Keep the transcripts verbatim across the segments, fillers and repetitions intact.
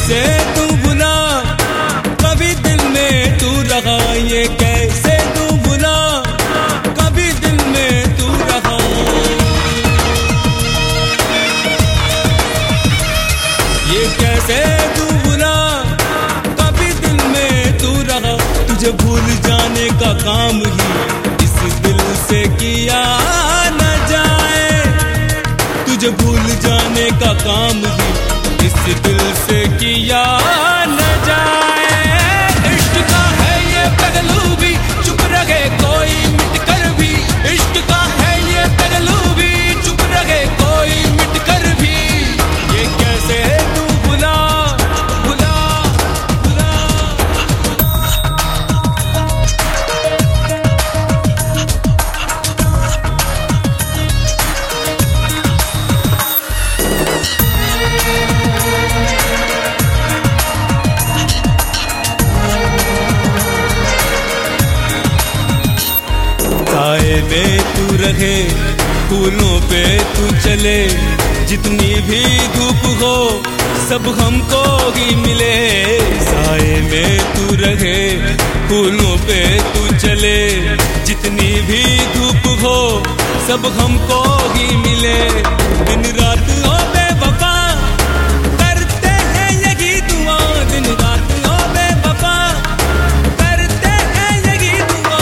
कैसे तू भुला, कभी दिल में तू रहा। ये कैसे तू भुला, कभी दिल में तू रहा। ये कैसे तू भुला, कभी दिल में तू रहा। तुझे भूल जाने का काम ही इस दिल से किया न जाए। तुझे भूल जाने का काम ही इस दिल से किया न जाए। इश्क का है ये पहलू भी, चुप रहे कोई मिट कर भी। इश्क का है ये पहलू भी, चुप रहे कोई मिट कर भी। ये कैसे तू भुला, भुला, भुला। साए में तू रहे, फूलों पे तू चले। जितनी भी धूप हो सब हमको ही मिले। साए में तू रहे, फूलों पे तू चले। जितनी भी धूप हो सब हमको ही मिले। दिन रात हो बेवफा करते हैं यही दुआ। दिन रात हो बेवफा करते हैं यही दुआ।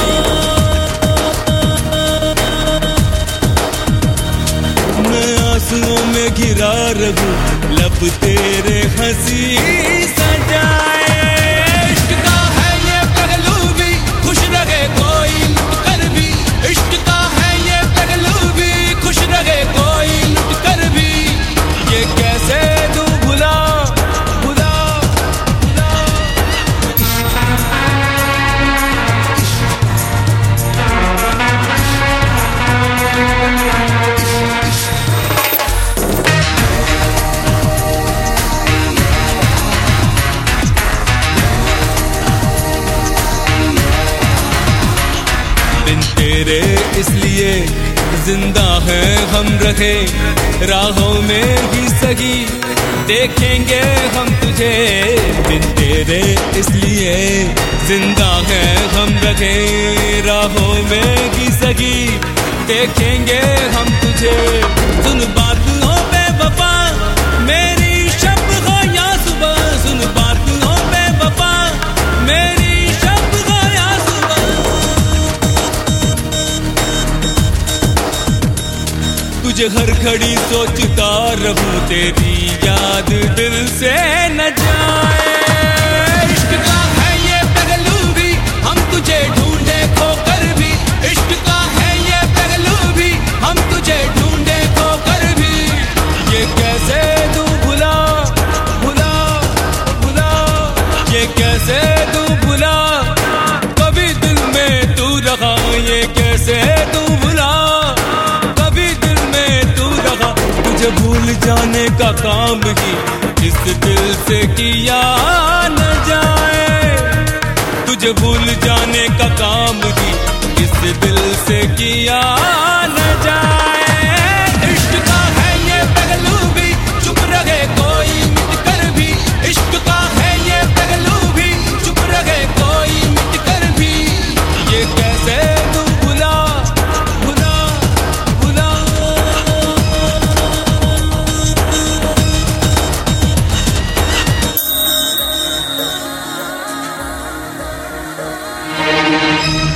मैं आंसुओं में घिरा रहूं, लब तेरे हंसी सजाए। इश्क का है ये पहलू भी, खुश रहे कोई लुट कर भी। इश्क का है ये पहलू भी, खुश रहे कोई लुट कर भी। ये कैसे तू भुला, भुला, भुला। बिन तेरे इसलिए जिंदा है हम रहे। राहों में ही सही देखेंगे हम तुझे। बिन तेरे इसलिए जिंदा है हम रहे। राहों में ही सही देखेंगे हम तुझे। सुन बात हो बेवफा मेरी, शब हो या सुबह। सुन बात हो बेवफा मेरी, शब हो या सुबह। तुझे हर घड़ी सोचता रहूं, तेरी याद दिल से न जाए। इश्क का है ये पहलू भी, हम तुझे ढूंढे खोकर भी। इश्क का है ये पहलू भी, हम तुझे ढूंढे खोकर भी। ये कैसे तू भुला, भुला, भुला। ये कैसे तू भुला, कभी दिल में तू रहा। ये कैसे तू भुला, कभी दिल में तू रहा। तुझे भूल जाने का काम ही इस दिल से किया न जाए। तुझे भूल जाने का काम ही इस दिल से किया न जाए। इश्क का है ये पहलू भी, चुप रहे कोई मिट कर भी। इश्क का है ये पहलू भी, चुप रहे कोई मिट कर भी। ये कैसे तू भुला, भुला, भुला। Thank you.